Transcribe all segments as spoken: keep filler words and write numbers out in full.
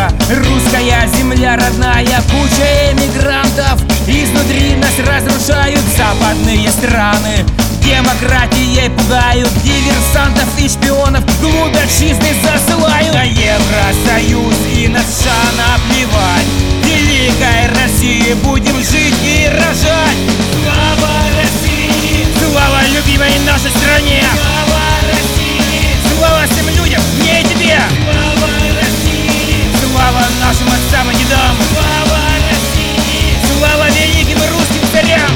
Русская земля родная, куча эмигрантов. Изнутри нас разрушают западные страны. Демократией пугают диверсантов и шпионов, глубь отчизны засылают. На Евросоюз и на США наплевать. В великой России будем жить и рожать. Слава России! Слава любимой нашей стране! Слава России! Слава всем людям, не тебе! Слава России! Слава нашим отцам и дедам! Слава России! Слава великим русским царям!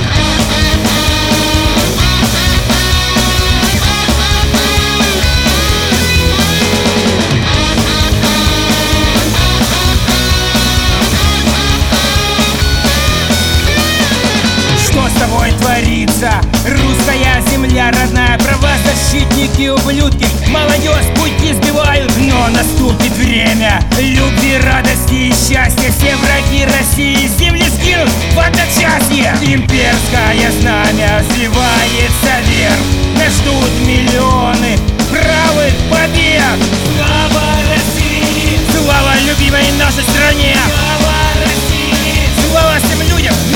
Творится русская земля родная, правозащитники ублюдки, молодежь пути сбивают, но наступит время любви, радости и счастья. Все враги России с земли скинут в одночасье. Имперское знамя взливается вверх, нас ждут миллионы правых побед. Слава России! Слава любимой нашей стране! Слава России! Слава всем людям!